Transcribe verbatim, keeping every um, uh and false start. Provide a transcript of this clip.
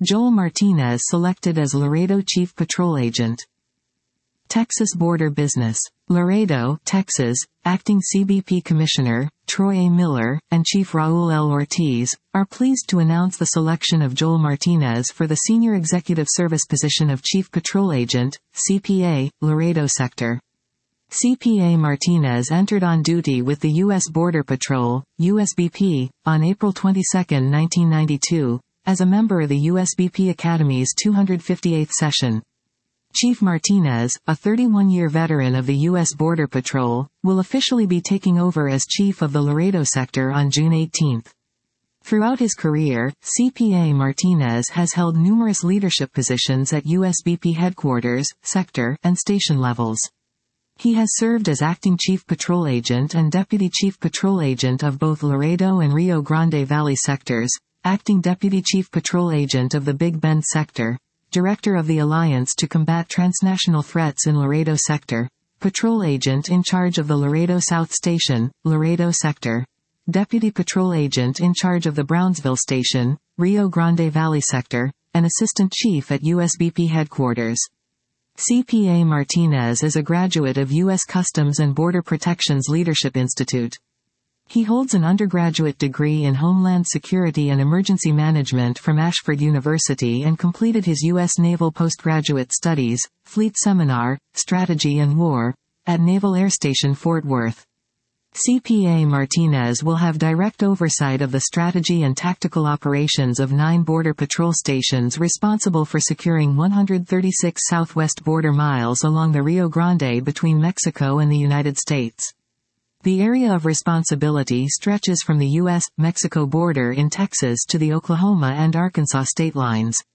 Joel Martinez selected as Laredo Chief Patrol Agent. Texas Border Business. Laredo, Texas, Acting C B P Commissioner, Troy A. Miller, and Chief Raul L. Ortiz, are pleased to announce the selection of Joel Martinez for the Senior Executive Service position of Chief Patrol Agent, C P A, Laredo Sector. C P A Martinez entered on duty with the U S Border Patrol, U S B P, on April twenty-second, nineteen ninety-two, as a member of the U S B P Academy's two hundred fifty-eighth session. Chief Martinez, a thirty-one-year veteran of the U S Border Patrol, will officially be taking over as Chief of the Laredo Sector on June eighteenth. Throughout his career, C P A Martinez has held numerous leadership positions at U S B P headquarters, sector, and station levels. He has served as Acting Chief Patrol Agent and Deputy Chief Patrol Agent of both Laredo and Rio Grande Valley sectors, Acting Deputy Chief Patrol Agent of the Big Bend Sector, Director of the Alliance to Combat Transnational Threats in Laredo Sector, Patrol Agent in charge of the Laredo South Station, Laredo Sector, Deputy Patrol Agent in charge of the Brownsville Station, Rio Grande Valley Sector, and Assistant Chief at U S B P Headquarters. C P A Martinez is a graduate of U S Customs and Border Protection's Leadership Institute. He holds an undergraduate degree in Homeland Security and Emergency Management from Ashford University and completed his U S Naval Postgraduate Studies, Fleet Seminar, Strategy and War, at Naval Air Station Fort Worth. C P A Martinez will have direct oversight of the strategy and tactical operations of nine Border Patrol stations responsible for securing one hundred thirty-six southwest border miles along the Rio Grande between Mexico and the United States. The area of responsibility stretches from the U S Mexico border in Texas to the Oklahoma and Arkansas state lines.